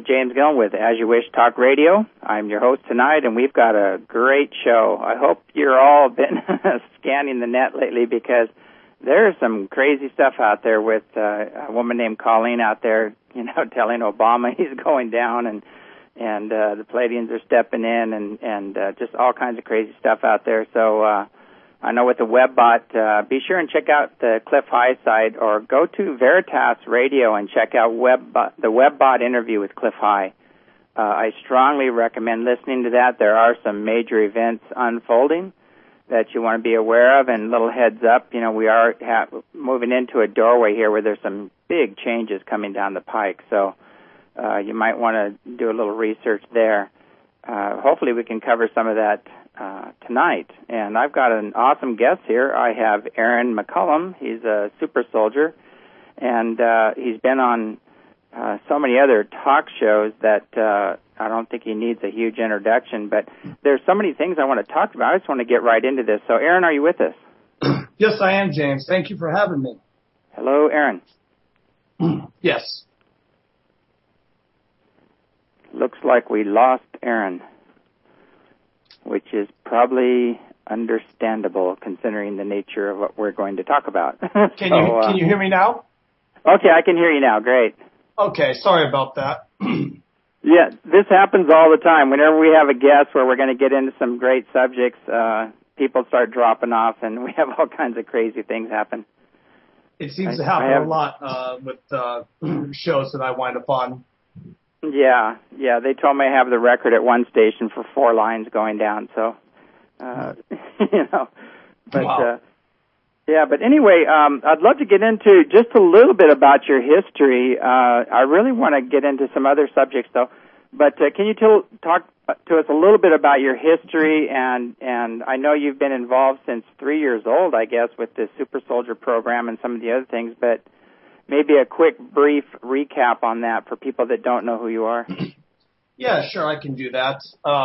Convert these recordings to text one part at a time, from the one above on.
is James Gillen with As You Wish Talk Radio. I'm your host tonight, and we've got a great show. I hope you're all been scanning the net lately because there's some crazy stuff out there with a woman named Colleen out there, telling Obama he's going down, and the Palladians are stepping in, and just all kinds of crazy stuff out there. So I know with the WebBot, be sure and check out the Cliff High site or go to Veritas Radio and check out the WebBot interview with Cliff High. I strongly recommend listening to that. There are some major events unfolding that you want to be aware of, and little heads up, we are moving into a doorway here where there's some big changes coming down the pike, so you might want to do a little research there. Hopefully we can cover some of that tonight. And I've got an awesome guest here. I have Aaron McCollum. He's a super soldier, and he's been on so many other talk shows that I don't think he needs a huge introduction, but there's so many things I want to talk about. I just want to get right into this. So, Aaron, are you with us? Yes, I am, James. Thank you for having me. Hello, Aaron. Yes. Looks like we lost Aaron, which is probably understandable considering the nature of what we're going to talk about. Can you hear me now? Okay, I can hear you now. Great. Okay, sorry about that. Yeah, this happens all the time. Whenever we have a guest where we're going to get into some great subjects, people start dropping off, and we have all kinds of crazy things happen. It seems to happen a lot with shows that I wind up on. Yeah, they told me I have the record at one station for 4 lines going down, so, but, wow. But anyway, I'd love to get into just a little bit about your history. I really want to get into some other subjects, though, but can you talk to us a little bit about your history, and I know you've been involved since 3 years old, I guess, with the Super Soldier program and some of the other things, but maybe a quick, brief recap on that for people that don't know who you are. Yeah, sure, I can do that.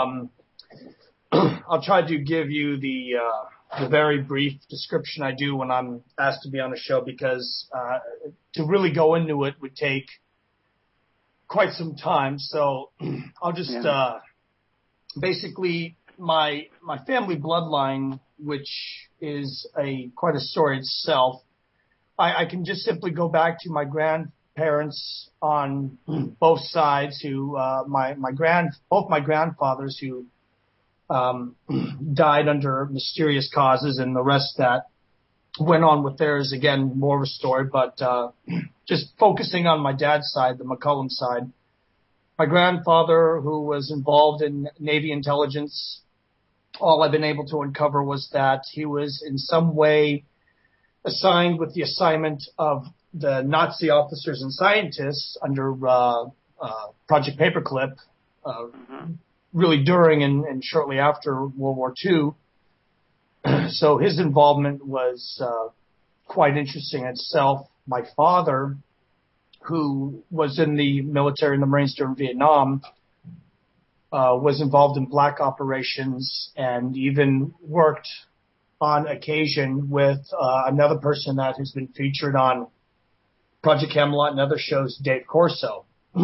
I'll try to give you the very brief description I do when I'm asked to be on a show, because to really go into it would take quite some time. So I'll just basically my family bloodline, which is quite a story itself. I can just simply go back to my grandparents on both sides, who both my grandfathers who died under mysterious causes, and the rest that went on with theirs. Again, more of a story, but just focusing on my dad's side, the McCollum side. My grandfather, who was involved in Navy intelligence, all I've been able to uncover was that he was in some way assigned with the assignment of the Nazi officers and scientists under Project Paperclip, really during and shortly after World War II. So his involvement was quite interesting itself. My father, who was in the military in the Marines during Vietnam, was involved in black operations and even worked on occasion with another person that has been featured on Project Camelot and other shows, Dave Corso.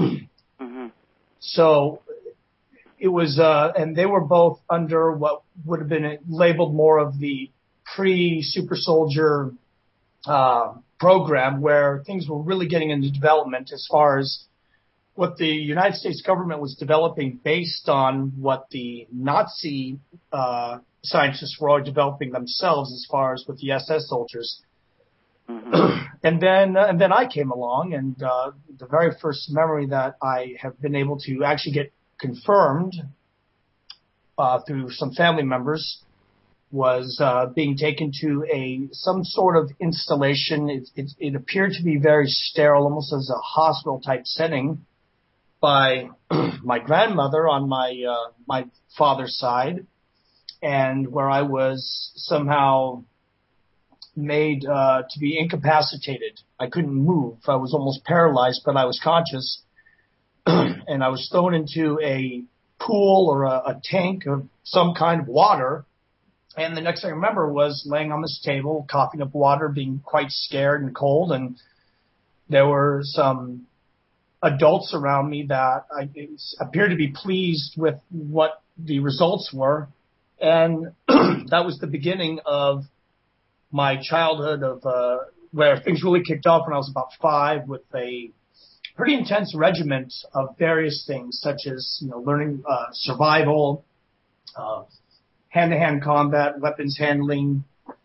So it was, and they were both under what would have been labeled more of the pre-Super Soldier program, where things were really getting into development as far as what the United States government was developing based on what the Nazi scientists were all developing themselves as far as with the SS soldiers. And then I came along, and the very first memory that I have been able to actually get confirmed through some family members was being taken to some sort of installation. It appeared to be very sterile, almost as a hospital type setting, by my grandmother on my father's side, and where I was somehow made to be incapacitated. I couldn't move. I was almost paralyzed, but I was conscious. And I was thrown into a pool or a tank of some kind of water. And the next thing I remember was laying on this table, coughing up water, being quite scared and cold. And there were some adults around me that appeared to be pleased with what the results were. And that was the beginning of my childhood where things really kicked off when I was about 5 with a pretty intense regiment of various things, such as, learning survival, hand-to-hand combat, weapons handling,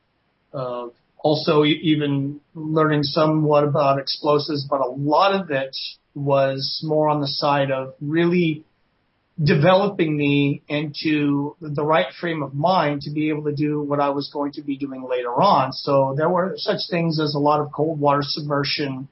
also even learning somewhat about explosives, but a lot of it was more on the side of really developing me into the right frame of mind to be able to do what I was going to be doing later on. So there were such things as a lot of cold water submersion,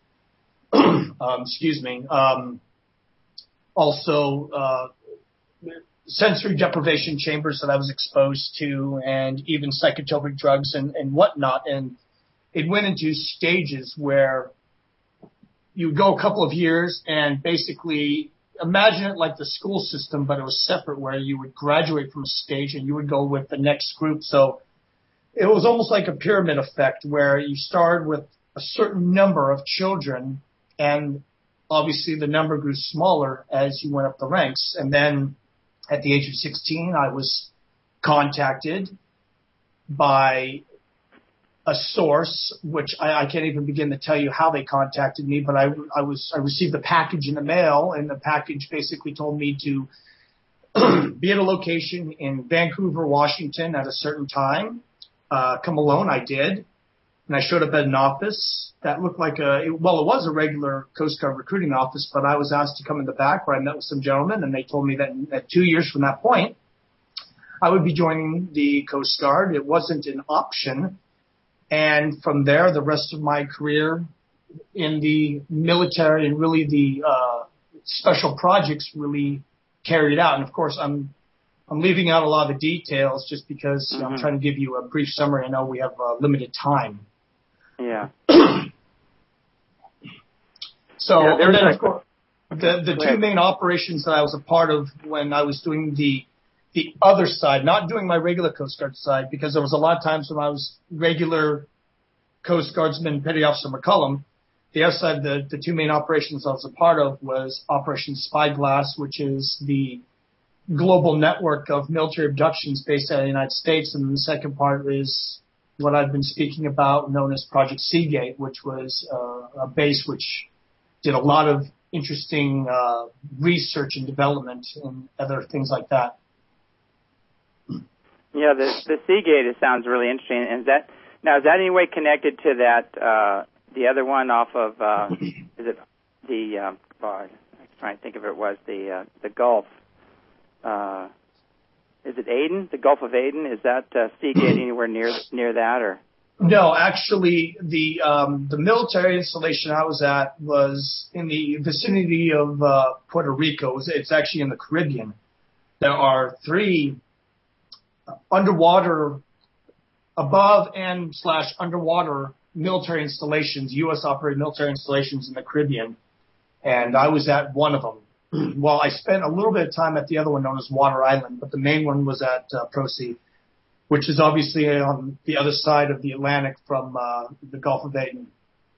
also sensory deprivation chambers that I was exposed to, and even psychotropic drugs and whatnot. And it went into stages where you go a couple of years and basically imagine it like the school system, but it was separate, where you would graduate from a stage and you would go with the next group. So it was almost like a pyramid effect where you started with a certain number of children, and obviously the number grew smaller as you went up the ranks. And then at the age of 16, I was contacted by a source, which I can't even begin to tell you how they contacted me, but I received a package in the mail, and the package basically told me to be at a location in Vancouver, Washington at a certain time. Come alone, I did. And I showed up at an office that looked like it was a regular Coast Guard recruiting office, but I was asked to come in the back where I met with some gentlemen, and they told me that 2 years from that point, I would be joining the Coast Guard. It wasn't an option. And from there, the rest of my career in the military and really the special projects really carried out. And of course, I'm leaving out a lot of the details just because I'm trying to give you a brief summary. I know we have limited time. Yeah. So, yeah, and then of course, the two main operations that I was a part of when I was doing the other side, not doing my regular Coast Guard side, because there was a lot of times when I was regular Coast Guardsman Petty Officer McCullum. The other side, the two main operations I was a part of was Operation Spyglass, which is the global network of military abductions based out of the United States. And the second part is what I've been speaking about, known as Project Seagate, which was a base which did a lot of interesting research and development and other things like that. Yeah, the Seagate sounds really interesting. And is that any way connected to that the other one off of is it the I'm trying to think if it was the Gulf? Is it Aden? The Gulf of Aden? Is that Seagate anywhere near that or? No, actually, the military installation I was at was in the vicinity of Puerto Rico. It's actually in the Caribbean. There are 3 underwater, above and / underwater military installations, U.S. operated military installations in the Caribbean, and I was at one of them. Well, I spent a little bit of time at the other one known as Water Island, but the main one was at Prosy, which is obviously on the other side of the Atlantic from the Gulf of Aden.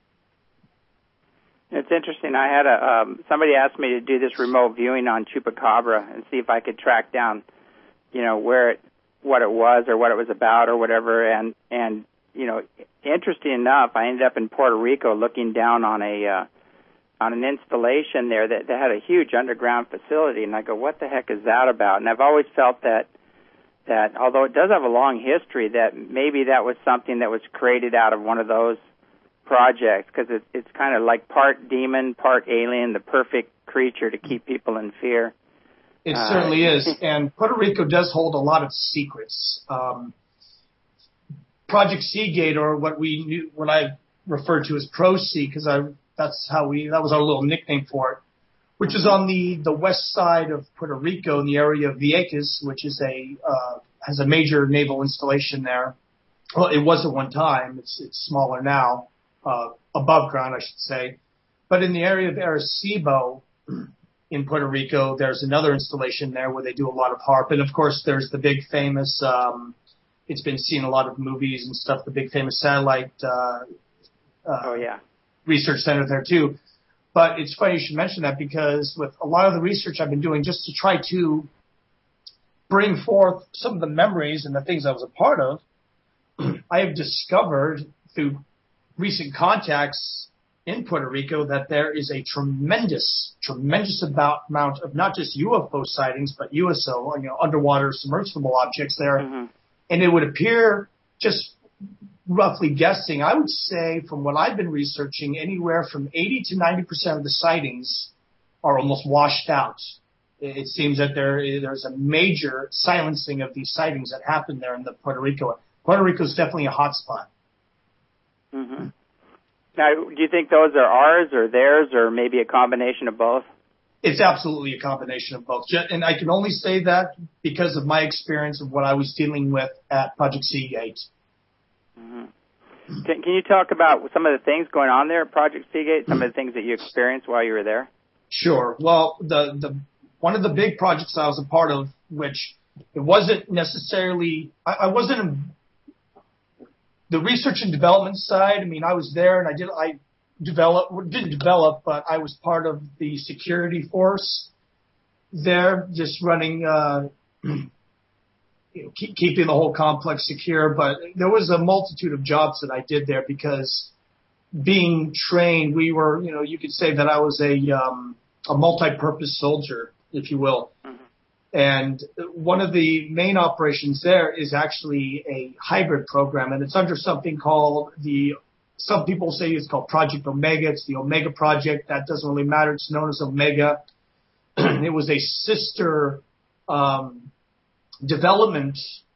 It's interesting. I had somebody asked me to do this remote viewing on Chupacabra and see if I could track down, what it was or what it was about or whatever. And interesting enough, I ended up in Puerto Rico looking down on an installation there that had a huge underground facility. And I go, what the heck is that about? And I've always felt that although it does have a long history, that maybe that was something that was created out of one of those projects, because it's kind of like part demon, part alien, the perfect creature to keep people in fear. It certainly is, and Puerto Rico does hold a lot of secrets. Project Seagate, or what I referred to as Prosy, because that was our little nickname for it, which is on the west side of Puerto Rico in the area of Vieques, which is has a major naval installation there. Well, it was at one time. It's smaller now, above ground, I should say. But in the area of Arecibo, in Puerto Rico, there's another installation there where they do a lot of HAARP. And, of course, there's the big famous, it's been seen in a lot of movies and stuff, the big famous satellite research center there, too. But it's funny you should mention that, because with a lot of the research I've been doing just to try to bring forth some of the memories and the things I was a part of, I have discovered through recent contacts in Puerto Rico that there is a tremendous amount of not just UFO sightings, but USO, underwater submersible objects there. Mm-hmm. And it would appear, just roughly guessing, I would say from what I've been researching, anywhere from 80 to 90% of the sightings are almost washed out. It seems that there's a major silencing of these sightings that happen there in the Puerto Rico. Puerto Rico is definitely a hot spot. Mm-hmm. Now, do you think those are ours or theirs, or maybe a combination of both? It's absolutely a combination of both. And I can only say that because of my experience of what I was dealing with at Project Seagate. Mm-hmm. Can you talk about some of the things going on there at Project Seagate, some of the things that you experienced while you were there? Sure. Well, the one of the big projects I was a part of, which it wasn't necessarily, I wasn't in the research and development side. I mean, I was there and I didn't develop, but I was part of the security force there, just running, keeping the whole complex secure. But there was a multitude of jobs that I did there, because being trained, we were, you could say that I was a multi-purpose soldier, if you will. Mm-hmm. And one of the main operations there is actually a hybrid program, and it's under something called some people say it's called Project Omega. It's the Omega Project. That doesn't really matter. It's known as Omega. It was a sister development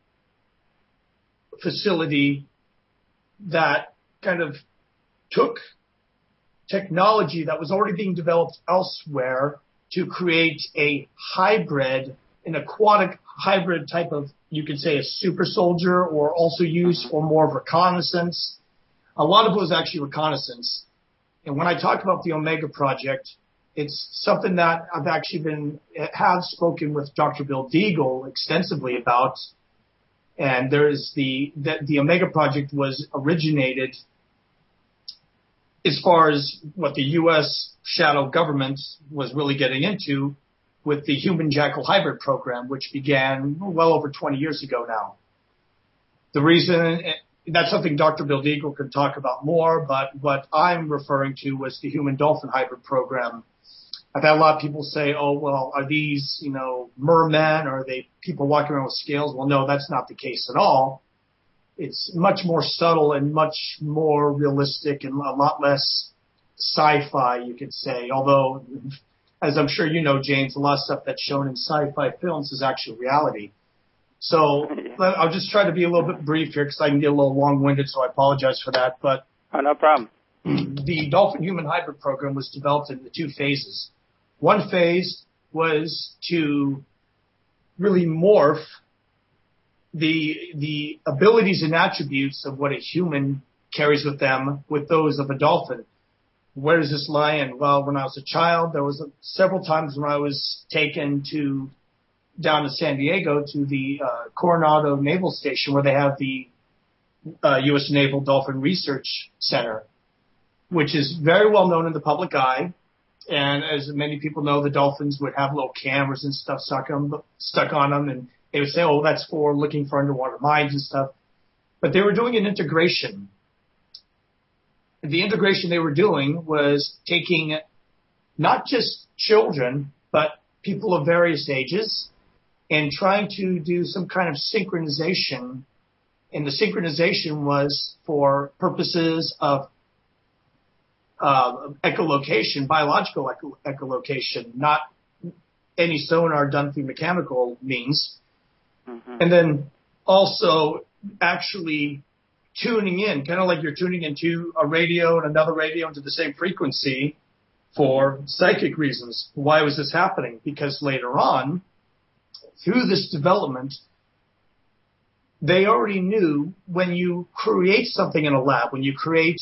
facility that kind of took technology that was already being developed elsewhere to create a hybrid, an aquatic hybrid type of, you could say, a super soldier, or also used for more of reconnaissance. A lot of it was actually reconnaissance. And when I talk about the Omega Project, it's something that I've actually have spoken with Dr. Bill Deagle extensively about. And there's the Omega Project was originated as far as what the U.S. shadow government was really getting into with the Human Jackal Hybrid program, which began well over 20 years ago now. The reason, that's something Dr. Bill Deagle could talk about more, but what I'm referring to was the Human Dolphin Hybrid program. I've had a lot of people say, oh, well, are these, mermen, or are they people walking around with scales? Well, no, that's not the case at all. It's much more subtle and much more realistic and a lot less sci-fi, you could say. Although, as I'm sure you know, James, a lot of stuff that's shown in sci-fi films is actually reality. So I'll just try to be a little bit brief here, because I can get a little long-winded, so I apologize for that. But no problem. The Dolphin Human Hybrid program was developed in the two phases. One phase was to really morph the abilities and attributes of what a human carries with them with those of a dolphin. Where does this lie in? Well, when I was a child, there was several times when I was taken down to San Diego to the Coronado Naval Station, where they have the U.S. Naval Dolphin Research Center, which is very well known in the public eye. And as many people know, the dolphins would have little cameras and stuff stuck on them, and they would say, oh, that's for looking for underwater mines and stuff. But they were doing an integration. The integration they were doing was taking not just children, but people of various ages, and trying to do some kind of synchronization. And the synchronization was for purposes of echolocation, biological echolocation, not any sonar done through mechanical means. Mm-hmm. And then also actually tuning in, kind of like you're tuning into a radio and another radio into the same frequency for psychic reasons. Why was this happening? Because later on, through this development, they already knew when you create something in a lab, when you create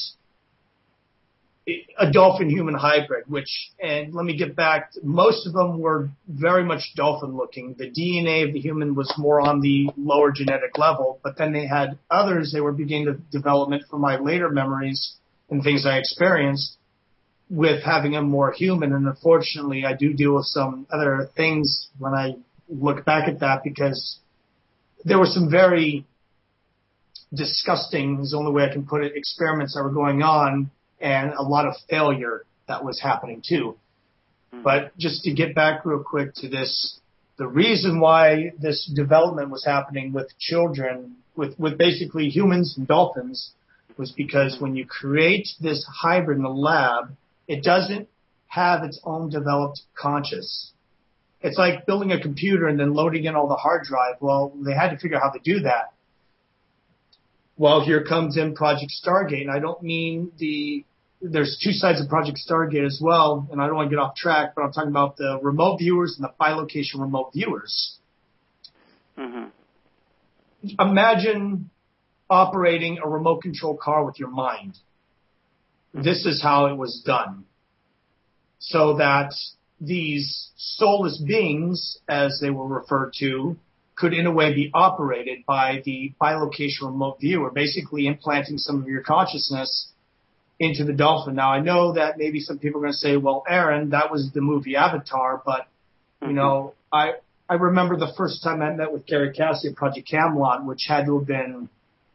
a dolphin-human hybrid, and let me get back, most of them were very much dolphin-looking. The DNA of the human was more on the lower genetic level, but then they had others, they were beginning to development from my later memories and things I experienced, with having him more human. And unfortunately, I do deal with some other things when I look back at that, because there were some very disgusting, is the only way I can put it, experiments that were going on, and a lot of failure that was happening too. But just to get back real quick to this, the reason why this development was happening with children, with basically humans and dolphins, was because when you create this hybrid in the lab, it doesn't have its own developed conscious. It's like building a computer and then loading in all the hard drive. Well, they had to figure out how to do that. Well, here comes in Project Stargate, and I don't mean there's two sides of Project Stargate as well, and I don't want to get off track, but I'm talking about the remote viewers and the bilocation remote viewers. Mm-hmm. Imagine operating a remote control car with your mind. This is how it was done. So that these soulless beings, as they were referred to, could in a way be operated by the bilocation remote viewer, basically implanting some of your consciousness into the dolphin. Now, I know that maybe some people are going to say, well, Aaron, that was the movie Avatar, but, you know, I remember the first time I met with Gary Cassidy at Project Camelot, which had to have been,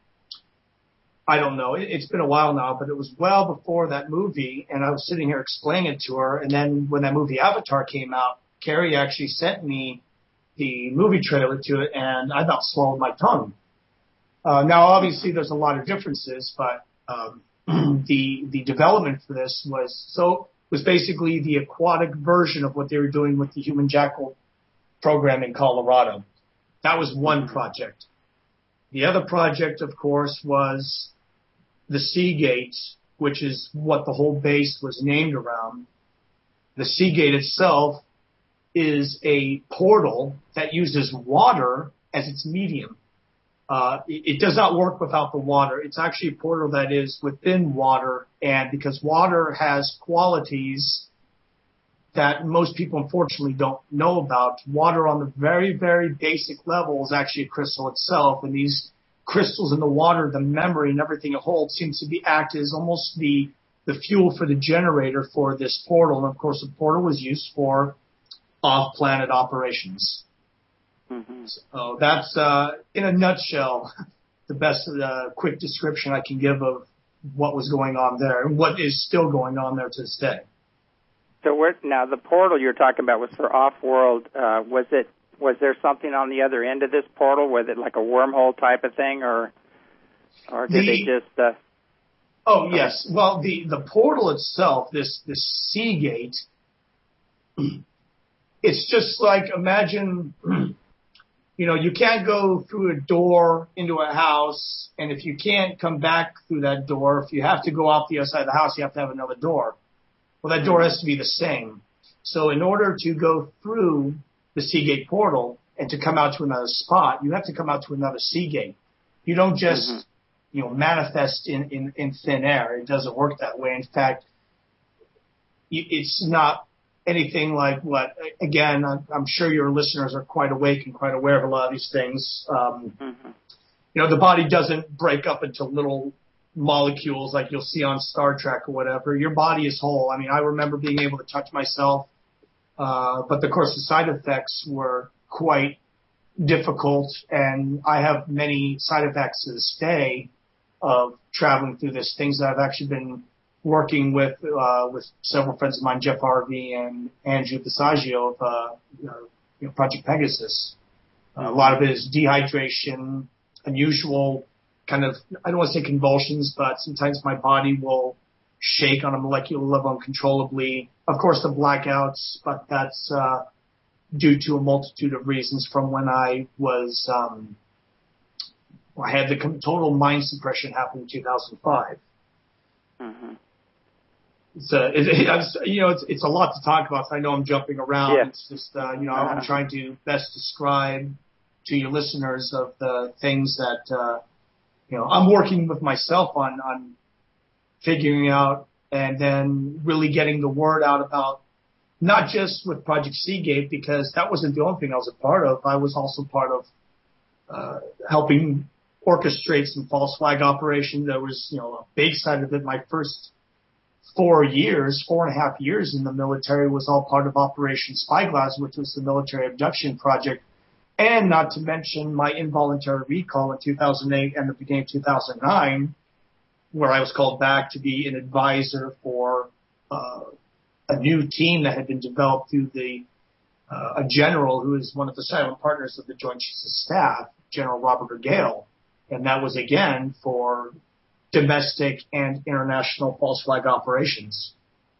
I don't know, it's been a while now, but it was well before that movie, and I was sitting here explaining it to her, and then when that movie Avatar came out, Carrie actually sent me the movie trailer to it, and I about swallowed my tongue. Now, obviously, there's a lot of differences, but the development for this was basically the aquatic version of what they were doing with the Human Jackal program in Colorado. That was one project. The other project, of course, was the Seagate, which is what the whole base was named around. The Seagate itself is a portal that uses water as its medium. It does not work without the water. It's actually a portal that is within water, and because water has qualities that most people unfortunately don't know about, water on the very, very basic level is actually a crystal itself, and these crystals in the water, the memory and everything it holds, seems to be act as almost the fuel for the generator for this portal. And of course, the portal was used for off-planet operations. Mm-hmm. So that's, in a nutshell, the best quick description I can give of what was going on there and what is still going on there to this day. So now the portal you're talking about was for off-world. Was there something on the other end of this portal? Was it like a wormhole type of thing, or did they just? Oh yes. Well, the portal itself, this Seagate, it's just like, imagine, you can't go through a door into a house, and if you can't come back through that door, if you have to go out the other side of the house, you have to have another door. Well, that door has to be the same. So in order to go through the Seagate portal and to come out to another spot, you have to come out to another Seagate. You don't just, manifest in thin air. It doesn't work that way. In fact, it's not anything like what, again, I'm sure your listeners are quite awake and quite aware of a lot of these things. The body doesn't break up into little molecules like you'll see on Star Trek or whatever. Your body is whole. I mean, I remember being able to touch myself, but of course the side effects were quite difficult, and I have many side effects to this day of traveling through this. Things that I've actually been working with several friends of mine, Jeff Harvey and Andrew Passaggio of Project Pegasus. A lot of it is dehydration, unusual kind of, I don't want to say convulsions, but sometimes my body will shake on a molecular level uncontrollably. Of course, the blackouts, but that's due to a multitude of reasons from when I was, I had the total mind suppression happen in 2005. Mm-hmm. It's a lot to talk about, so I know I'm jumping around. Yeah. It's just, I'm trying to best describe to your listeners of the things that, I'm working with myself on figuring out and then really getting the word out about, not just with Project Seagate, because that wasn't the only thing I was a part of. I was also part of helping orchestrate some false flag operations. There was, a big side of it. My first 4.5 years in the military was all part of Operation Spyglass, which was the military abduction project. And not to mention my involuntary recall in 2008 and the beginning of 2009, where I was called back to be an advisor for a new team that had been developed through a general who is one of the silent partners of the Joint Chiefs of Staff, General Robert Gale. And that was, again, for domestic and international false flag operations.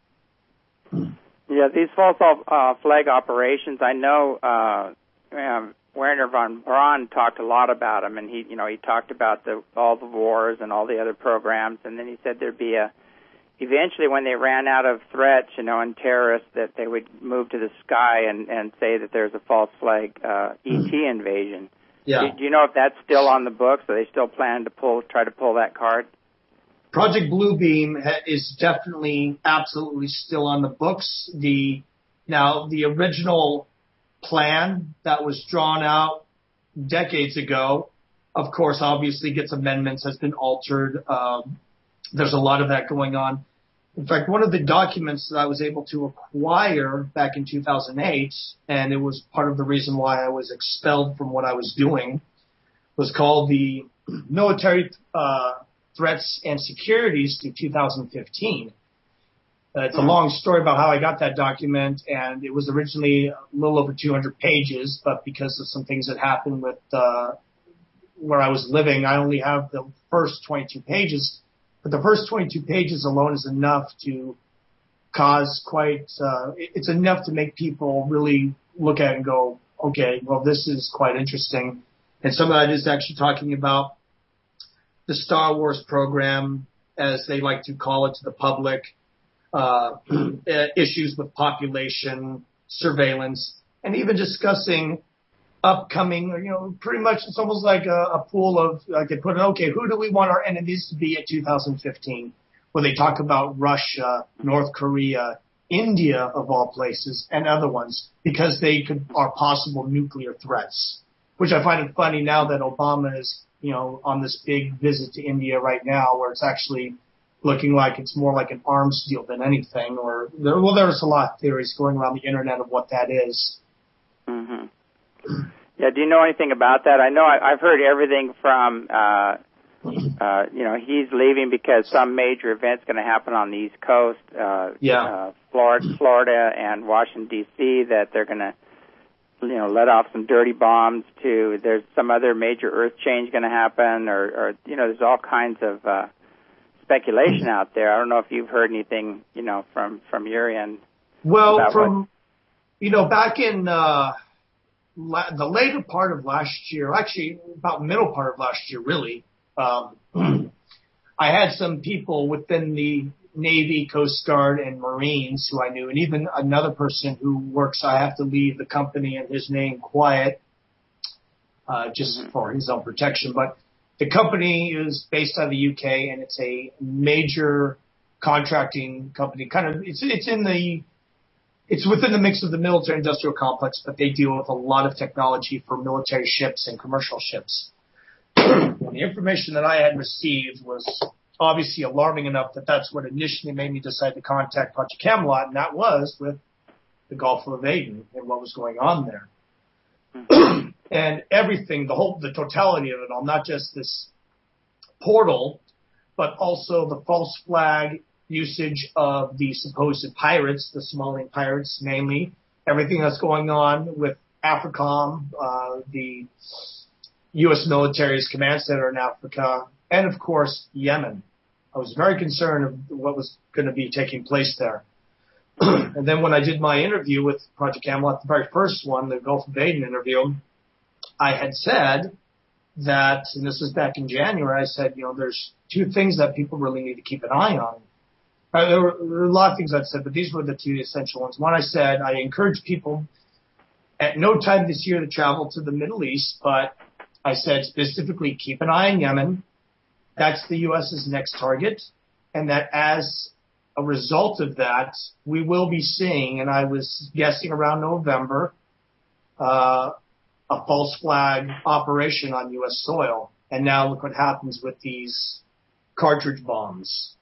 Yeah, these false flag operations, I know Werner von Braun talked a lot about them, and he talked about all the wars and all the other programs, and then he said there'd be eventually when they ran out of threats, and terrorists, that they would move to the sky and say that there's a false flag ET invasion. Yeah. Do you know if that's still on the books? Are they still planning to try to pull that card? Project Bluebeam is definitely, absolutely still on the books. The original plan that was drawn out decades ago, of course, obviously gets amendments, has been altered. There's a lot of that going on. In fact, one of the documents that I was able to acquire back in 2008, and it was part of the reason why I was expelled from what I was doing, was called the Military Threats and Securities to 2015. It's a long story about how I got that document, and it was originally a little over 200 pages, but because of some things that happened with where I was living, I only have the first 22 pages. But the first 22 pages alone is enough to cause it's enough to make people really look at it and go, okay, well, this is quite interesting. And some of that is actually talking about the Star Wars program, as they like to call it to the public, issues with population, surveillance, and even discussing upcoming, pretty much it's almost like a pool of, like they put it, okay, who do we want our enemies to be at 2015? Where they talk about Russia, North Korea, India, of all places, and other ones, because they are possible nuclear threats. Which I find it funny now that Obama is, on this big visit to India right now, where it's actually looking like it's more like an arms deal than anything. There's a lot of theories going around the internet of what that is. Mm-hmm. Yeah, do you know anything about that? I know I've heard everything from, he's leaving because some major event's going to happen on the East Coast, Florida and Washington, D.C., that they're going to, let off some dirty bombs to, there's some other major earth change going to happen, or there's all kinds of speculation out there. I don't know if you've heard anything, from your end. Well, back in the later part of last year, actually about middle part of last year, really, I had some people within the Navy, Coast Guard, and Marines who I knew, and even another person who works, I have to leave the company and his name quiet, just for his own protection. But the company is based out of the UK, and it's a major contracting company. It's within the mix of the military industrial complex, but they deal with a lot of technology for military ships and commercial ships. Well, the information that I had received was obviously alarming enough that that's what initially made me decide to contact Project Camelot, and that was with the Gulf of Aden and what was going on there. And everything, the totality of it all, not just this portal, but also the false flag usage of the supposed pirates, the Somalian pirates mainly, everything that's going on with AFRICOM, the U.S. military's command center in Africa, and of course, Yemen. I was very concerned of what was going to be taking place there. And then when I did my interview with Project Camelot, the very first one, the Gulf of Aden interview, I had said that, and this was back in January, I said, there's two things that people really need to keep an eye on. There were a lot of things I'd said, but these were the two essential ones. One, I said, I encourage people at no time this year to travel to the Middle East, but I said specifically keep an eye on Yemen. That's the U.S.'s next target. And that as a result of that, we will be seeing, and I was guessing around November, a false flag operation on U.S. soil. And now look what happens with these cartridge bombs.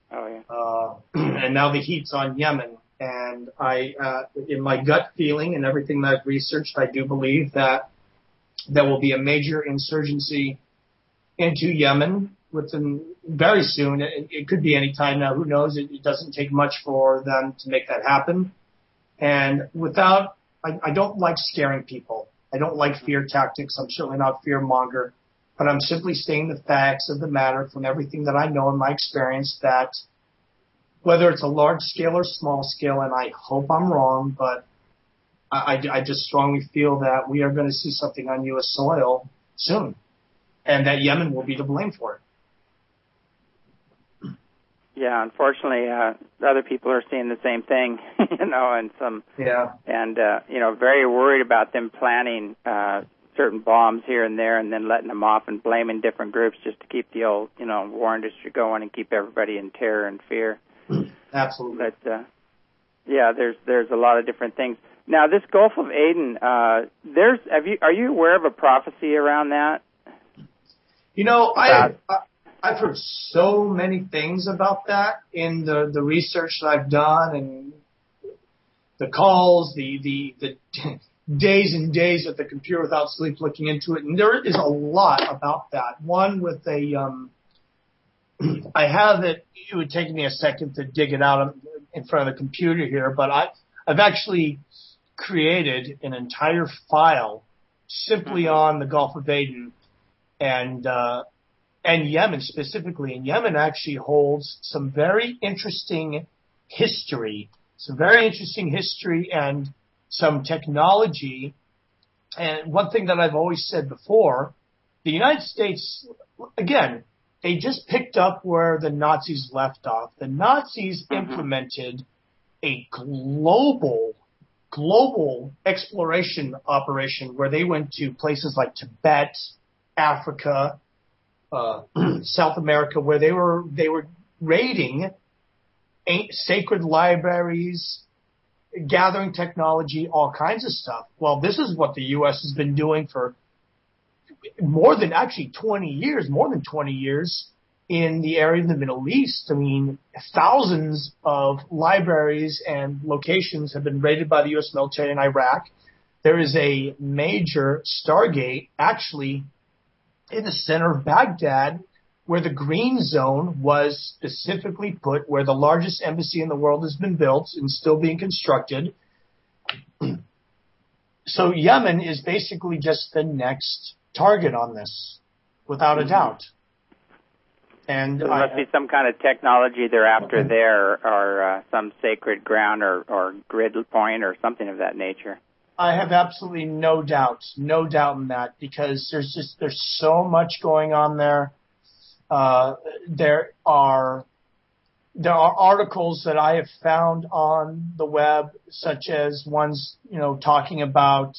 Oh, yeah. And now the heat's on Yemen. And in my gut feeling and everything that I've researched, I do believe that there will be a major insurgency into Yemen very soon. It could be any time now. Who knows? It doesn't take much for them to make that happen. And I don't like scaring people. I don't like fear tactics. I'm certainly not a fear monger, but I'm simply stating the facts of the matter from everything that I know in my experience, that whether it's a large scale or small scale, and I hope I'm wrong, but I just strongly feel that we are going to see something on U.S. soil soon, and that Yemen will be to blame for it. Yeah, unfortunately, other people are seeing the same thing, very worried about them planning certain bombs here and there and then letting them off and blaming different groups just to keep the old, war industry going and keep everybody in terror and fear. Absolutely. But, there's a lot of different things. Now, this Gulf of Aden, are you aware of a prophecy around that? I've heard so many things about that in the research that I've done and the calls, the days and days at the computer without sleep looking into it. And there is a lot about that. One with I have it. It would take me a second to dig it out in front of the computer here, but I've actually created an entire file simply on the Gulf of Aden and Yemen specifically. And Yemen actually holds some very interesting history and some technology. And one thing that I've always said before, the United States, again, they just picked up where the Nazis left off. The Nazis implemented a global exploration operation where they went to places like Tibet, Africa, South America, where they were raiding sacred libraries, gathering technology, all kinds of stuff. Well, this is what the U.S. has been doing for more than 20 years in the area of the Middle East. I mean, thousands of libraries and locations have been raided by the U.S. military in Iraq. There is a major Stargate actually in the center of Baghdad, where the green zone was specifically put, where the largest embassy in the world has been built and still being constructed. So Yemen is basically just the next target on this, without a doubt. And there must be some kind of technology they're after there, or some sacred ground or grid point or something of that nature. I have absolutely no doubt in that, because there's so much going on there. There are articles that I have found on the web, such as ones, talking about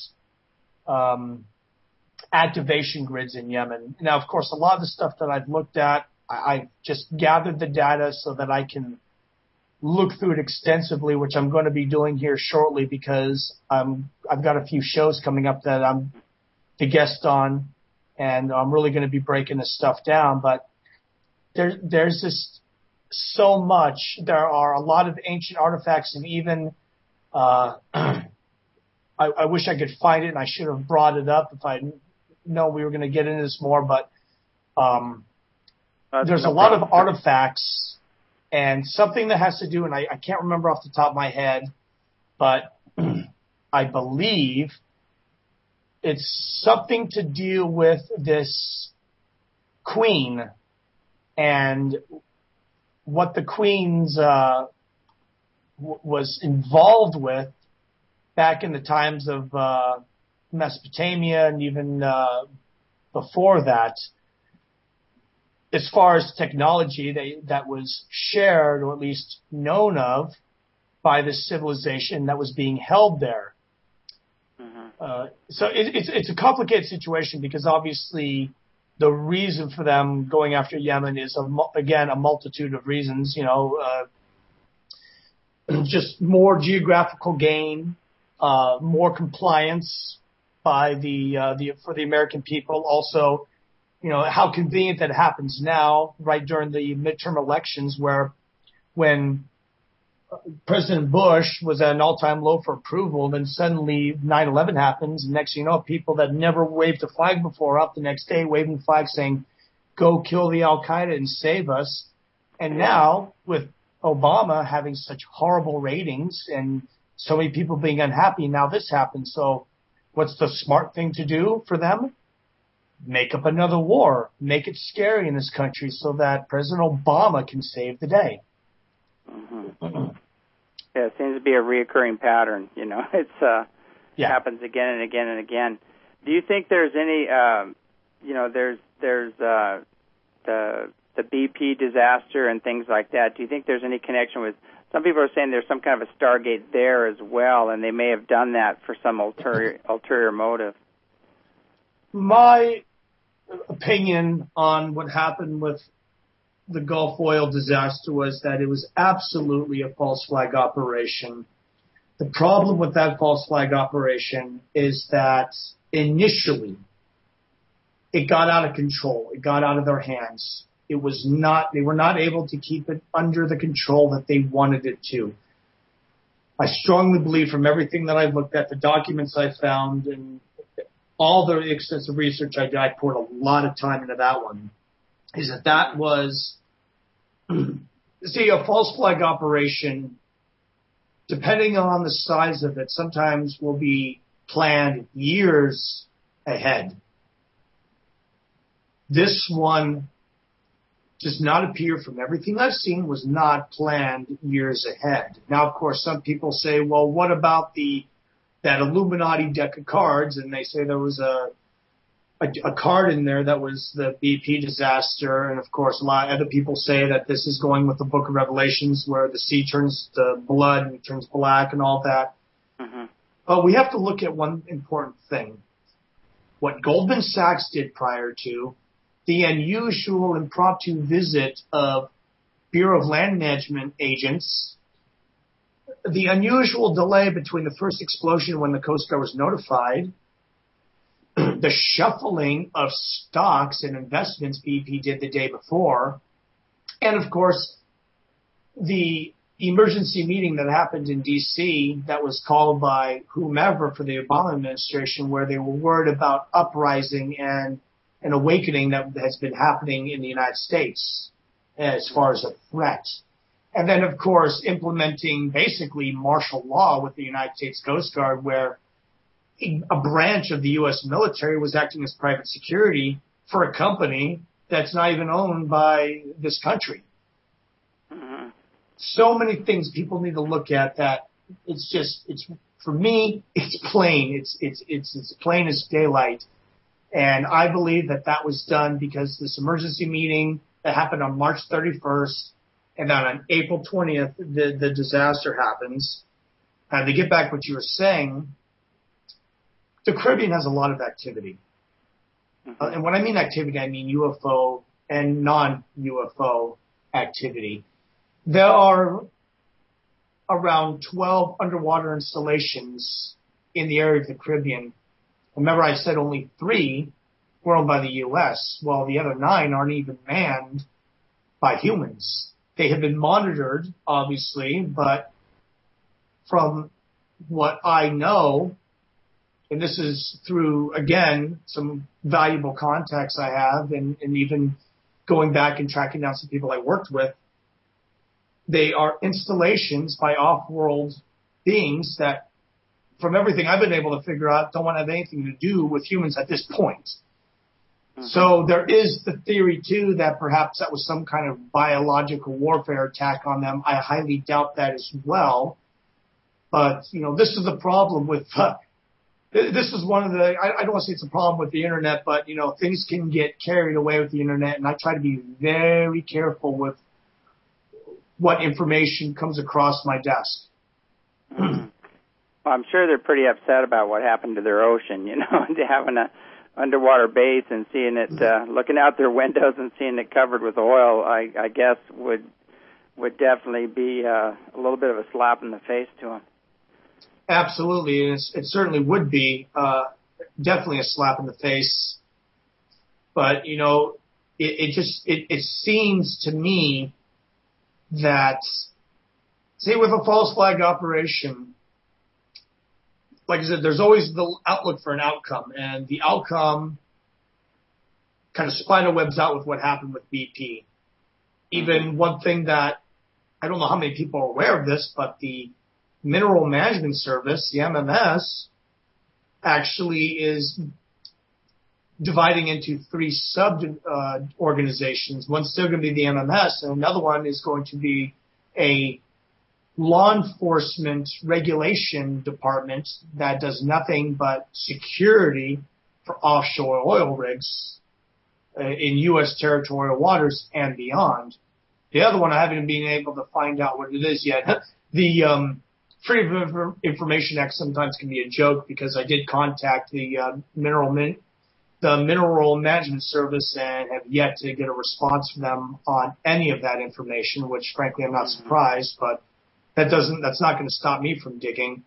activation grids in Yemen. Now, of course, a lot of the stuff that I've looked at, I've just gathered the data so that I can look through it extensively, which I'm going to be doing here shortly, because I've got a few shows coming up that I'm the guest on, and I'm really going to be breaking this stuff down. But there's just so much. There are a lot of ancient artifacts, and even I wish I could find it, and I should have brought it up if I know we were going to get into this more. But there's a lot of artifacts. And something that has to do, and I can't remember off the top of my head, but I believe it's something to do with this queen and what the queen's was involved with back in the times of Mesopotamia and even before that. As far as technology that was shared, or at least known of, by this civilization that was being held there. So it's a complicated situation, because obviously the reason for them going after Yemen is, again, a multitude of reasons. Just more geographical gain, more compliance by for the American people. Also, how convenient that happens now, right during the midterm elections, where when President Bush was at an all-time low for approval, then suddenly 9/11 happens, and next thing you know, people that never waved a flag before up the next day waving flags saying, "Go kill the Al-Qaeda and save us." And now, with Obama having such horrible ratings and so many people being unhappy, now this happens. So what's the smart thing to do for them? Make up another war. Make it scary in this country so that President Obama can save the day. Mm-hmm. Yeah, it seems to be a reoccurring pattern. It's happens again and again and again. Do you think there's any, there's the BP disaster and things like that? Do you think there's any connection with? Some people are saying there's some kind of a Stargate there as well, and they may have done that for some ulterior motive. My opinion on what happened with the Gulf oil disaster was that it was absolutely a false flag operation. The problem with that false flag operation is that initially it got out of control. It got out of their hands. They were not able to keep it under the control that they wanted it to. I strongly believe from everything that I've looked at, the documents I found, and all the extensive research I did, I poured a lot of time into that one, is that was, see, a false flag operation, depending on the size of it, sometimes will be planned years ahead. This one does not appear, from everything I've seen, was not planned years ahead. Now, of course, some people say, well, what about that Illuminati deck of cards? And they say there was a card in there that was the BP disaster. And, of course, a lot of other people say that this is going with the Book of Revelations, where the sea turns to blood and turns black and all that. Mm-hmm. But we have to look at one important thing. What Goldman Sachs did prior to the unusual impromptu visit of Bureau of Land Management agents, the unusual delay between the first explosion when the Coast Guard was notified, the shuffling of stocks and investments BP did the day before, and, of course, the emergency meeting that happened in D.C. that was called by whomever for the Obama administration, where they were worried about uprising and an awakening that has been happening in the United States as far as a threat. And then, of course, implementing basically martial law with the United States Coast Guard, where a branch of the U.S. military was acting as private security for a company that's not even owned by this country. Mm-hmm. So many things people need to look at that it's for me, it's plain. It's plain as daylight. And I believe that was done because this emergency meeting that happened on March 31st, and then on April 20th, the disaster happens. And to get back to what you were saying, the Caribbean has a lot of activity. And when I mean activity, I mean UFO and non-UFO activity. There are around 12 underwater installations in the area of the Caribbean. Remember, I said only 3 were owned by the U.S. Well, the other 9 aren't even manned by humans. They have been monitored, obviously, but from what I know, and this is through, again, some valuable contacts I have, and even going back and tracking down some people I worked with, they are installations by off-world beings that, from everything I've been able to figure out, don't want to have anything to do with humans at this point. Mm-hmm. So there is the theory, too, that perhaps that was some kind of biological warfare attack on them. I highly doubt that as well. But, this is the problem with this is one of the, I don't want to say it's a problem with the Internet, but, things can get carried away with the Internet, and I try to be very careful with what information comes across my desk. Mm-hmm. Well, I'm sure they're pretty upset about what happened to their ocean, to having a underwater base and seeing it, looking out their windows and seeing it covered with oil, I guess would definitely be a little bit of a slap in the face to them. Absolutely, and it certainly would be definitely a slap in the face. But, it seems to me that, say with a false flag operation, like I said, there's always the outlook for an outcome, and the outcome kind of spiderwebs out with what happened with BP. Even one thing that, I don't know how many people are aware of this, but the Mineral Management Service, the MMS, actually is dividing into three organizations. One's still going to be the MMS, and another one is going to be a law enforcement regulation department that does nothing but security for offshore oil rigs in U.S. territorial waters and beyond. The other one, I haven't been able to find out what it is yet. The Freedom of Information Act sometimes can be a joke, because I did contact the Mineral Management Service and have yet to get a response from them on any of that information, which frankly I'm not surprised, but that's not going to stop me from digging.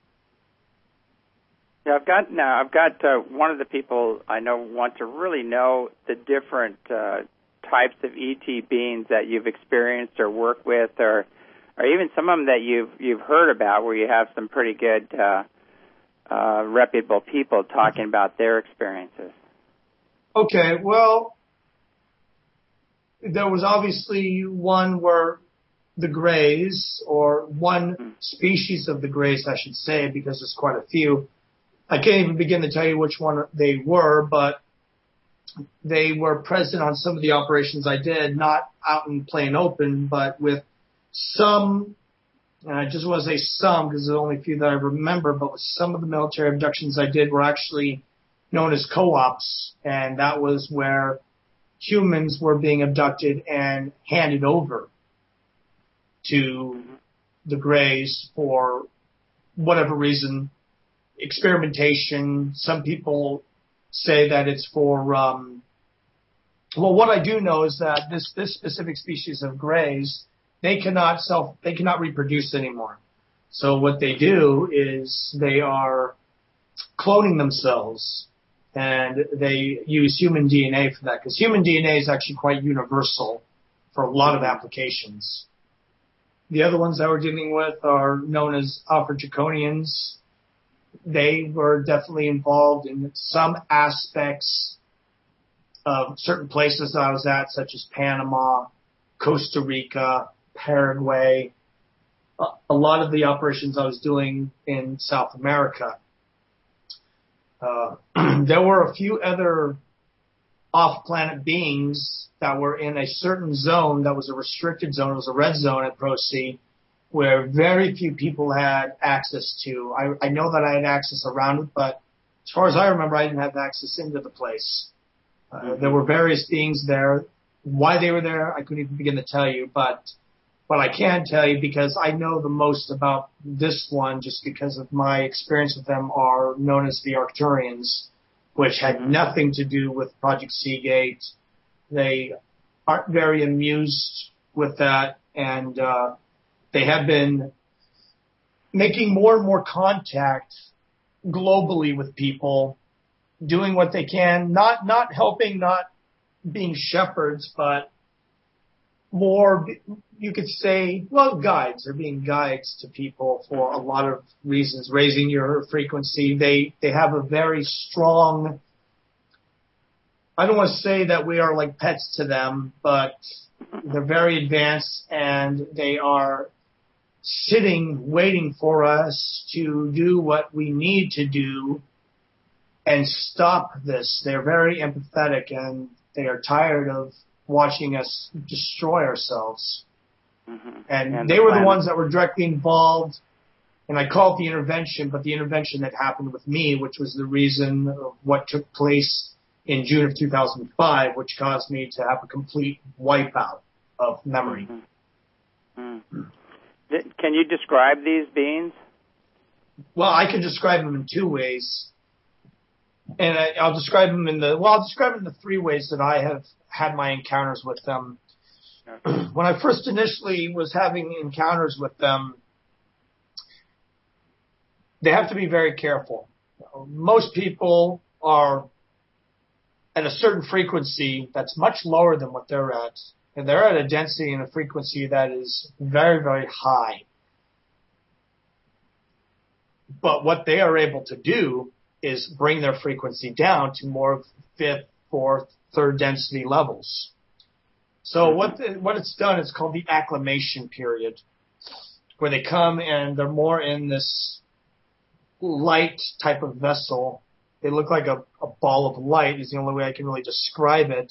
Yeah, I've got one of the people I know want to really know the different types of ET beings that you've experienced or worked with, or even some of them that you've heard about, where you have some pretty good reputable people talking about their experiences. Okay, well, there was obviously one where the Greys, or one species of the Greys, I should say, because there's quite a few. I can't even begin to tell you which one they were, but they were present on some of the operations I did, not out in plain open, but with some, and I just want to say some because there's only a few that I remember, but with some of the military abductions I did were actually known as co-ops, and that was where humans were being abducted and handed over to the Greys for whatever reason, experimentation. Some people say that it's for, well, what I do know is that this specific species of Greys, they cannot reproduce anymore. So what they do is they are cloning themselves, and they use human DNA for that, because human DNA is actually quite universal for a lot of applications. The other ones that we're dealing with are known as Alpha Draconians. They were definitely involved in some aspects of certain places that I was at, such as Panama, Costa Rica, Paraguay, a lot of the operations I was doing in South America. There were a few other off-planet beings that were in a certain zone that was a restricted zone. It was a red zone at Pro-C, where very few people had access to. I know that I had access around it, but as far as I remember, I didn't have access into the place. There were various beings there. Why they were there, I couldn't even begin to tell you, but I can tell you, because I know the most about this one just because of my experience with them, are known as the Arcturians, which had nothing to do with Project Seagate. They aren't very amused with that, and they have been making more and more contact globally with people, doing what they can, not helping, not being shepherds, but more, you could say, well, guides. They're being guides to people for a lot of reasons, raising your frequency. They have a very strong, I don't want to say that we are like pets to them, but they're very advanced, and they are sitting, waiting for us to do what we need to do and stop this. They're very empathetic, and they are tired of watching us destroy ourselves. And they were the ones that were directly involved, and I call it the intervention, but the intervention that happened with me, which was the reason of what took place in June of 2005, which caused me to have a complete wipeout of memory. Can you describe these beings? Well, I can describe them in two ways. And I'll describe them in the three ways that I have had my encounters with them. When I first initially was having encounters with them, they have to be very careful. Most people are at a certain frequency that's much lower than what they're at. And they're at a density and a frequency that is very, very high. But what they are able to do is bring their frequency down to more fifth, fourth, third density levels. So what it's done is called the acclimation period, where they come and they're more in this light type of vessel. They look like a ball of light is the only way I can really describe it.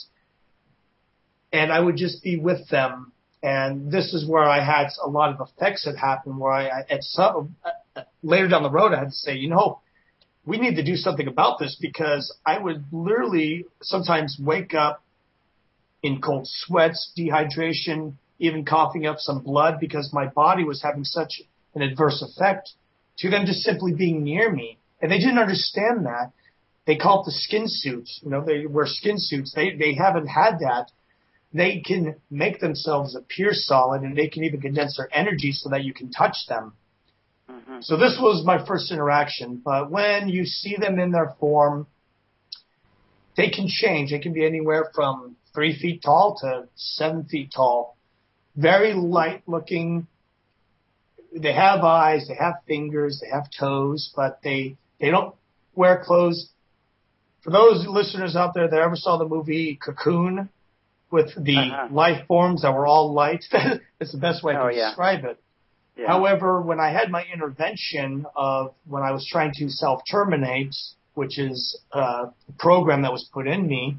And I would just be with them. And this is where I had a lot of effects that happened where later down the road, I had to say, we need to do something about this, because I would literally sometimes wake up in cold sweats, dehydration, even coughing up some blood, because my body was having such an adverse effect to them just simply being near me. And they didn't understand that. They call it the skin suit. They wear skin suits. They haven't had that. They can make themselves appear solid, and they can even condense their energy so that you can touch them. Mm-hmm. So this was my first interaction. But when you see them in their form, they can change. They can be anywhere from 3 feet tall to 7 feet tall. Very light looking. They have eyes, they have fingers, they have toes, but they don't wear clothes. For those listeners out there that ever saw the movie Cocoon with the life forms that were all light, that's the best way to describe it. Yeah. However, when I had my intervention of when I was trying to self-terminate, which is a program that was put in me,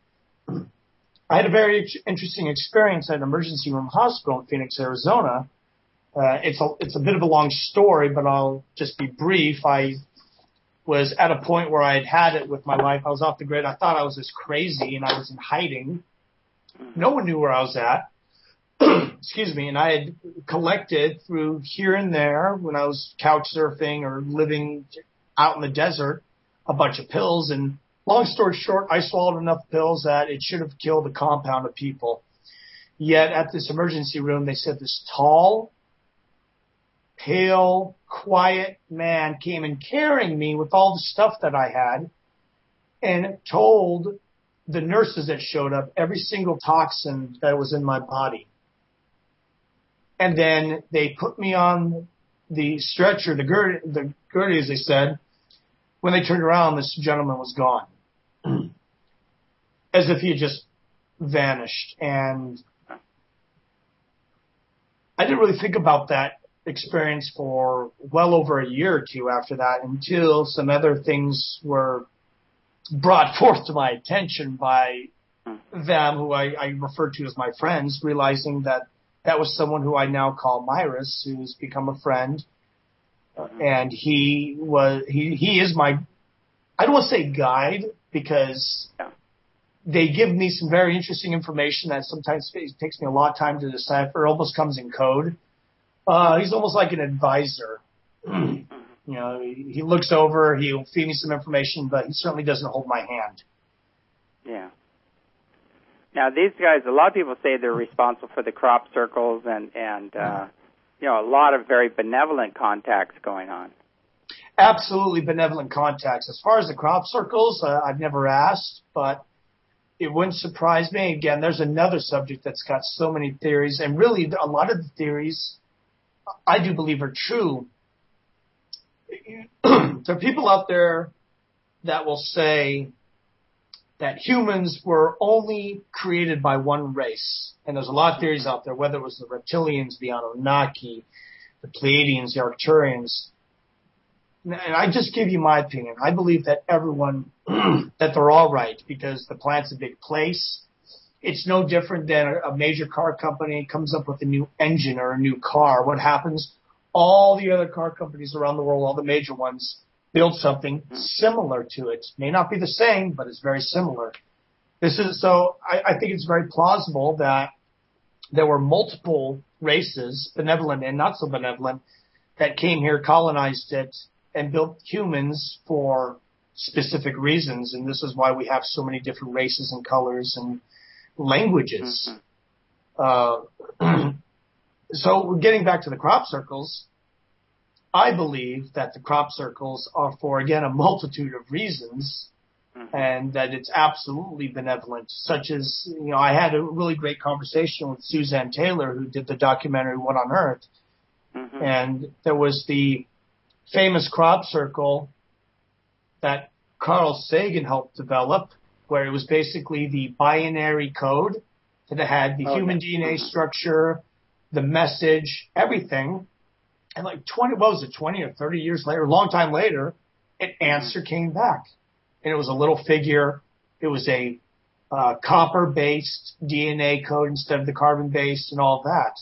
I had a very interesting experience at an emergency room hospital in Phoenix, Arizona. It's a bit of a long story, but I'll just be brief. I was at a point where I had it with my life. I was off the grid. I thought I was just crazy, and I was in hiding. No one knew where I was at. Excuse me. And I had collected through here and there when I was couch surfing or living out in the desert a bunch of pills. And long story short, I swallowed enough pills that it should have killed a compound of people. Yet at this emergency room, they said this tall, pale, quiet man came in carrying me with all the stuff that I had and told the nurses that showed up every single toxin that was in my body. And then they put me on the stretcher, the gurney, as they said. When they turned around, this gentleman was gone. As if he had just vanished. And I didn't really think about that experience for well over a year or two after that, until some other things were brought forth to my attention by them, who I refer to as my friends, realizing that was someone who I now call Myris, who's become a friend. And he is my, I don't want to say guide, because they give me some very interesting information that sometimes it takes me a lot of time to decipher. It almost comes in code. He's almost like an advisor. He looks over, he'll feed me some information, but he certainly doesn't hold my hand. Yeah. Now, these guys, a lot of people say they're responsible for the crop circles and a lot of very benevolent contacts going on. Absolutely benevolent contacts. As far as the crop circles, I've never asked, but it wouldn't surprise me. Again, there's another subject that's got so many theories, and really a lot of the theories I do believe are true. There are people out there that will say that humans were only created by one race. And there's a lot of theories out there, whether it was the reptilians, the Anunnaki, the Pleiadians, the Arcturians. And I just give you my opinion. I believe that everyone, that they're all right, because the planet's a big place. It's no different than a major car company comes up with a new engine or a new car. What happens? All the other car companies around the world, all the major ones, build something similar to it. May not be the same, but it's very similar. I think it's very plausible that there were multiple races, benevolent and not so benevolent, that came here, colonized it, and built humans for specific reasons. And this is why we have so many different races and colors and languages. So getting back to the crop circles, I believe that the crop circles are for, again, a multitude of reasons. and that it's absolutely benevolent, such as, I had a really great conversation with Suzanne Taylor, who did the documentary What on Earth, and there was the famous crop circle that Carl Sagan helped develop, where it was basically the binary code that had the human DNA structure, the message, everything. And 20 or 30 years later, a long time later, an answer came back. And it was a little figure. It was a copper-based DNA code instead of the carbon-based and all that.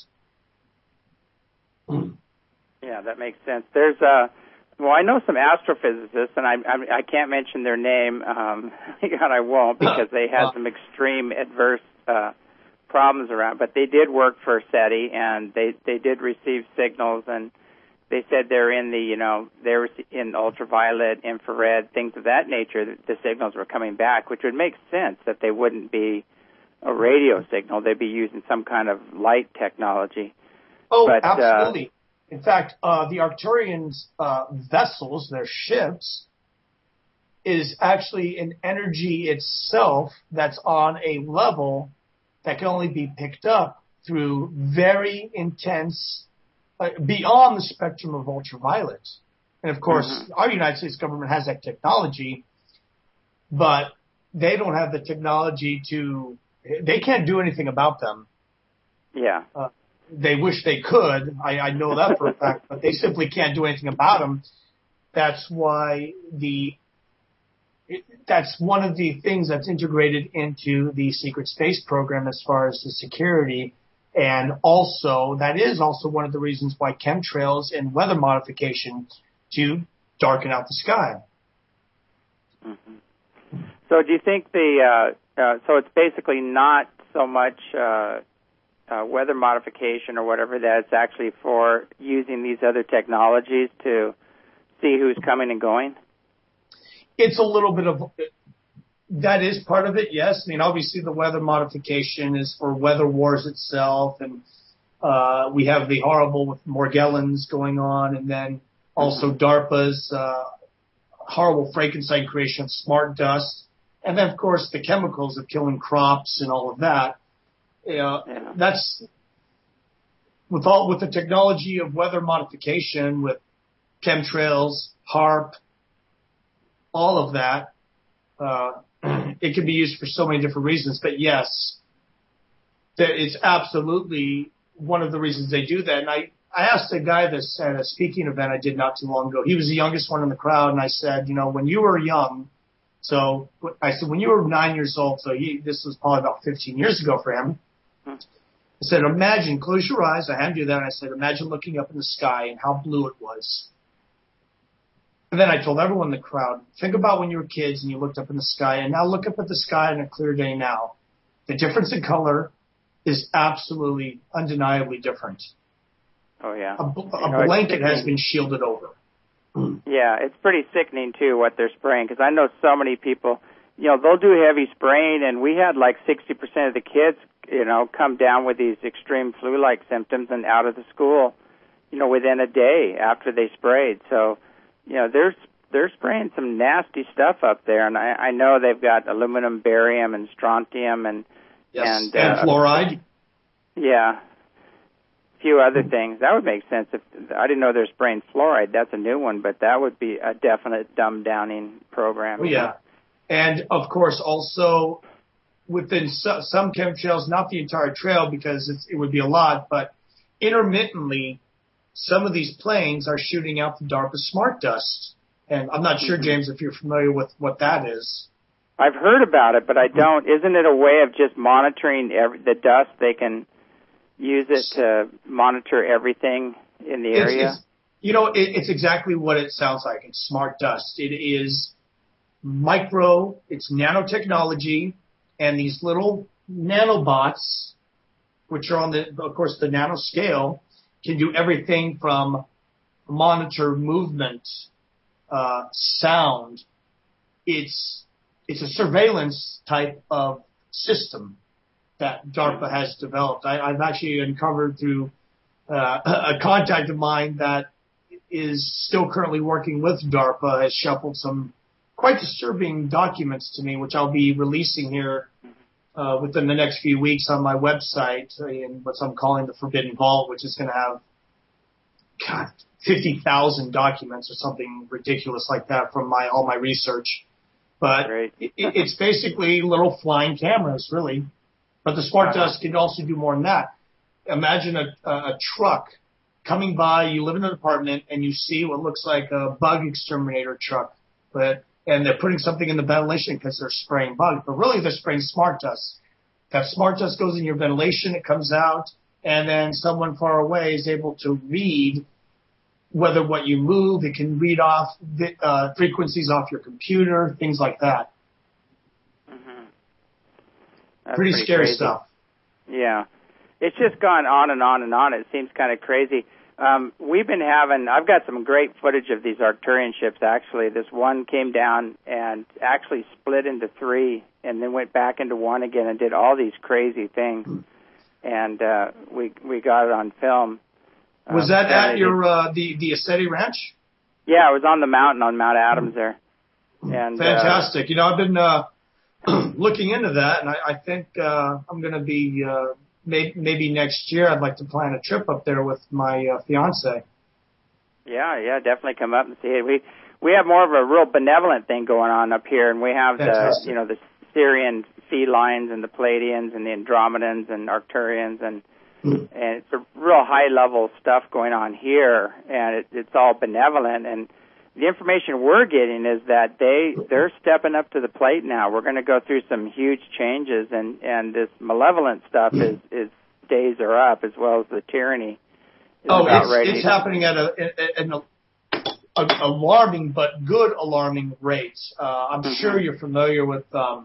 Yeah, that makes sense. There's I know some astrophysicists, and I can't mention their name. God, I won't, because they had some extreme adverse problems around. But they did work for SETI, and they did receive signals, and they said they're in they were in ultraviolet, infrared, things of that nature. The signals were coming back, which would make sense that they wouldn't be a radio signal. They'd be using some kind of light technology. Oh, but, absolutely. In fact, the Arcturians' vessels, their ships, is actually an energy itself that's on a level that can only be picked up through very intense, beyond the spectrum of ultraviolet. And of course, our United States government has that technology, but they don't have the technology they can't do anything about them. Yeah. They wish they could. I know that for a fact, but they simply can't do anything about them. That's why that's one of the things that's integrated into the secret space program as far as the security. And also, that is also one of the reasons why chemtrails and weather modification to darken out the sky. So do you think so it's basically not so much weather modification or whatever, that's actually for using these other technologies to see who's coming and going? It's a little bit of, that is part of it, yes. I mean, obviously the weather modification is for weather wars itself, and we have the horrible with Morgellons going on, and then also DARPA's horrible Frankenstein creation of smart dust, and then, of course, the chemicals of killing crops and all of that. That's with the technology of weather modification, with chemtrails, HAARP, all of that. It can be used for so many different reasons, but yes, it's absolutely one of the reasons they do that. And I asked a guy this at a speaking event I did not too long ago. He was the youngest one in the crowd, and I said, when you were young, when you were 9 years old, this was probably about 15 years ago for him. I said, close your eyes. I had to do that. And I said, imagine looking up in the sky and how blue it was. And then I told everyone in the crowd, think about when you were kids and you looked up in the sky, and now look up at the sky on a clear day now. The difference in color is absolutely, undeniably different. Oh, yeah. A blanket has been shielded over. Yeah, it's pretty sickening, too, what they're spraying, because I know so many people, they'll do heavy spraying, and we had 60% of the kids, come down with these extreme flu-like symptoms and out of the school, within a day after they sprayed. So, they're spraying some nasty stuff up there, and I know they've got aluminum, barium, and strontium, and fluoride. Yeah, a few other things. That would make sense. If I didn't know they're spraying fluoride. That's a new one, but that would be a definite dumbed-downing program. Oh, yeah. And, of course, also within some chemtrails, not the entire trail because it would be a lot, but intermittently, some of these planes are shooting out the DARPA smart dust. And I'm not sure, James, if you're familiar with what that is. I've heard about it, but I don't. Isn't it a way of just monitoring the dust? They can use it to monitor everything in the area? It's exactly what it sounds like. It's smart dust. It is it's nanotechnology, and these little nanobots, which are on of course, the nano scale, can do everything from monitor movement, sound. It's a surveillance type of system that DARPA has developed. I've actually uncovered through a contact of mine that is still currently working with DARPA, has shuffled some quite disturbing documents to me, which I'll be releasing here within the next few weeks on my website in what I'm calling the Forbidden Vault, which is going to have 50,000 documents or something ridiculous like that from all my research. But it's basically little flying cameras, really. But the smart dust can also do more than that. Imagine a truck coming by, you live in an apartment, and you see what looks like a bug exterminator truck. And they're putting something in the ventilation because they're spraying bugs. But really, they're spraying smart dust. That smart dust goes in your ventilation, it comes out, and then someone far away is able to read whether what you move, it can read off frequencies off your computer, things like that. Pretty scary crazy stuff. Yeah. It's just gone on and on and on. It seems kind of crazy. I've got some great footage of these Arcturian ships, actually. This one came down and actually split into three and then went back into one again and did all these crazy things. And we got it on film. Was that at your the Aceti Ranch? Yeah, it was on the mountain on Mount Adams there. And fantastic. I've been looking into that, and I think I'm going to be maybe next year. I'd like to plan a trip up there with my fiance. Yeah, definitely come up and see it. We have more of a real benevolent thing going on up here, and we have the Sirian felines and the Palladians and the Andromedans and Arcturians and it's a real high-level stuff going on here, and it's all benevolent. And the information we're getting is that they're stepping up to the plate now. We're going to go through some huge changes, and this malevolent stuff is days are up, as well as the tyranny. It's happening at an alarming but good alarming rate. I'm sure you're familiar with.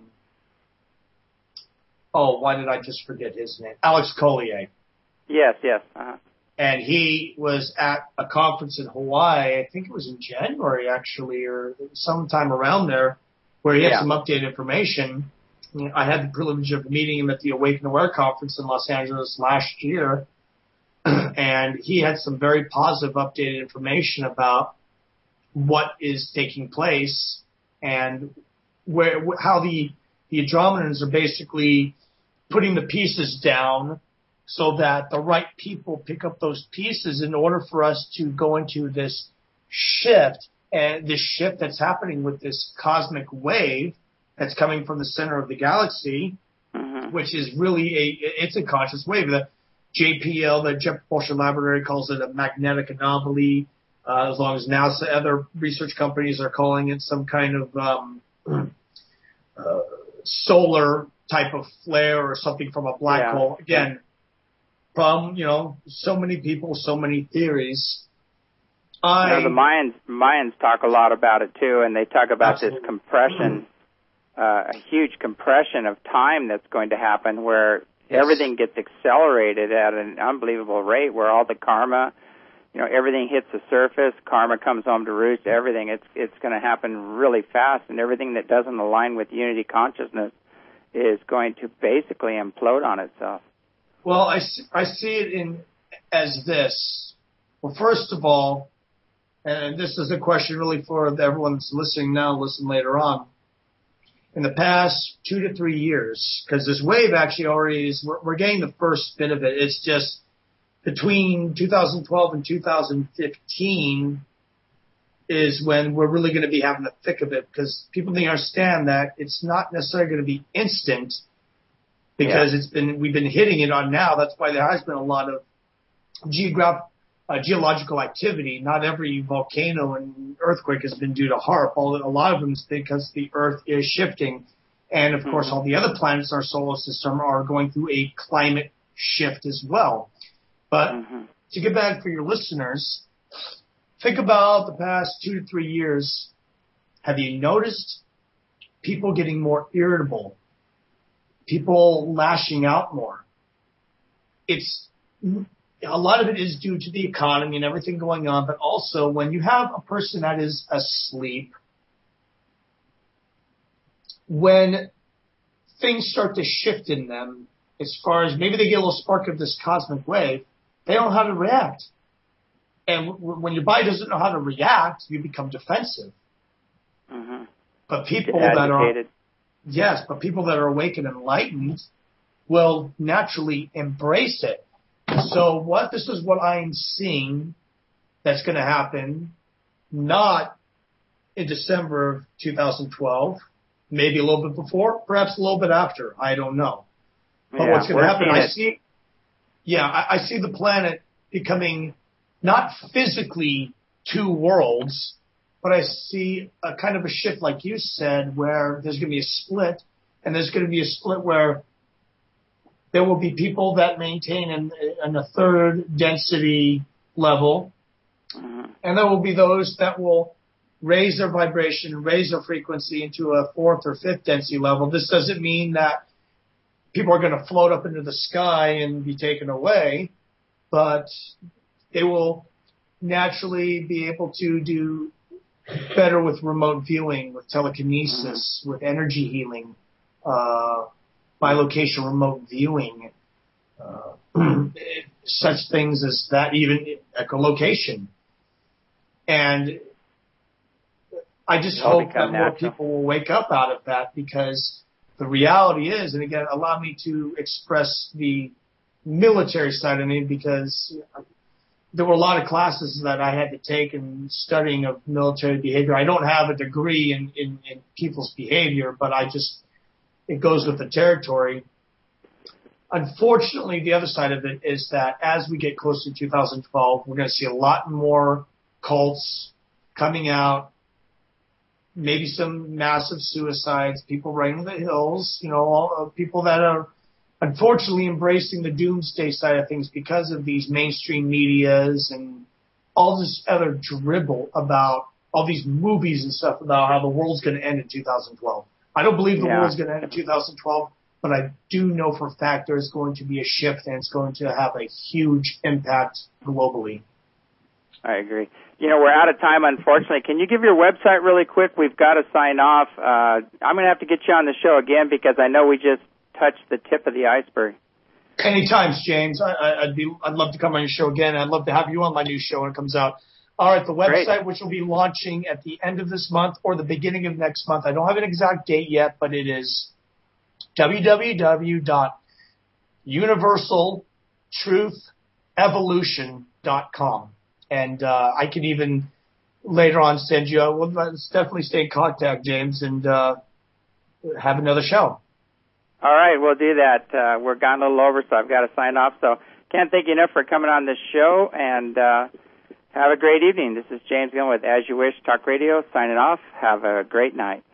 Why did I just forget his name? Alex Collier. Yes. And he was at a conference in Hawaii, I think it was in January, actually, or sometime around there, where he had some updated information. I had the privilege of meeting him at the Awaken Aware conference in Los Angeles last year, and he had some very positive updated information about what is taking place and how the Andromedans are basically putting the pieces down so that the right people pick up those pieces in order for us to go into this shift, and this shift that's happening with this cosmic wave that's coming from the center of the galaxy, which is really it's a conscious wave. The JPL, the Jet Propulsion Laboratory, calls it a magnetic anomaly, as long as NASA, other research companies are calling it some kind of solar type of flare or something from a black hole. Again, from, so many people, so many theories. The Mayans talk a lot about it too, and they talk about this compression, a huge compression of time that's going to happen where everything gets accelerated at an unbelievable rate, where all the karma, everything hits the surface, karma comes home to roost, everything. It's going to happen really fast, and everything that doesn't align with unity consciousness is going to basically implode on itself. Well, I see it as this. Well, first of all, and this is a question really for everyone that's listening now, listen later on. In the past 2 to 3 years, because this wave actually already we're getting the first bit of it. It's just between 2012 and 2015 is when we're really going to be having the thick of it, because people need to understand that it's not necessarily going to be instant, because we've been hitting it on now. That's why there has been a lot of geological activity. Not every volcano and earthquake has been due to HAARP. A lot of them is because the Earth is shifting. And, of course, all the other planets in our solar system are going through a climate shift as well. But to get back for your listeners, think about the past 2 to 3 years. Have you noticed people getting more irritable? People lashing out more? A lot of it is due to the economy and everything going on, but also when you have a person that is asleep, when things start to shift in them, as far as maybe they get a little spark of this cosmic wave, they don't know how to react. And when your body doesn't know how to react, you become defensive. But people that are awake and enlightened will naturally embrace it. So this is what I'm seeing that's going to happen, not in December of 2012, maybe a little bit before, perhaps a little bit after. I don't know. But what's going to happen, I see the planet becoming not physically two worlds, but I see a kind of a shift, like you said, where there's going to be a split, and there's going to be a split where there will be people that maintain in a third density level, and there will be those that will raise their vibration, raise their frequency into a fourth or fifth density level. This doesn't mean that people are going to float up into the sky and be taken away, but they will naturally be able to do better with remote viewing, with telekinesis, with energy healing, by location remote viewing, such things as that, even echolocation. And I just hope that more people will wake up out of that, because the reality is, and again, allow me to express the military side of me, because there were a lot of classes that I had to take in studying of military behavior. I don't have a degree in people's behavior, but it goes with the territory. Unfortunately, the other side of it is that as we get closer to 2012, we're going to see a lot more cults coming out, maybe some massive suicides, people running the hills, people that are unfortunately embracing the doomsday side of things because of these mainstream medias and all this other dribble about all these movies and stuff about how the world's going to end in 2012. I don't believe the world's going to end in 2012, but I do know for a fact there's going to be a shift, and it's going to have a huge impact globally. I agree. We're out of time, unfortunately. Can you give your website really quick? We've got to sign off. I'm going to have to get you on the show again, because I know we just touched the tip of the iceberg. Anytime, James. I'd love to come on your show again. I'd love to have you on my new show when it comes out. All right, the website, Great. Which will be launching at the end of this month or the beginning of next month. I don't have an exact date yet, but it is www.universaltruthevolution.com. And I can even later on send you, let's definitely stay in contact, James, and have another show. All right, we'll do that. We're gone a little over, so I've got to sign off. So can't thank you enough for coming on this show, and have a great evening. This is James Gillen with As You Wish Talk Radio, signing off. Have a great night.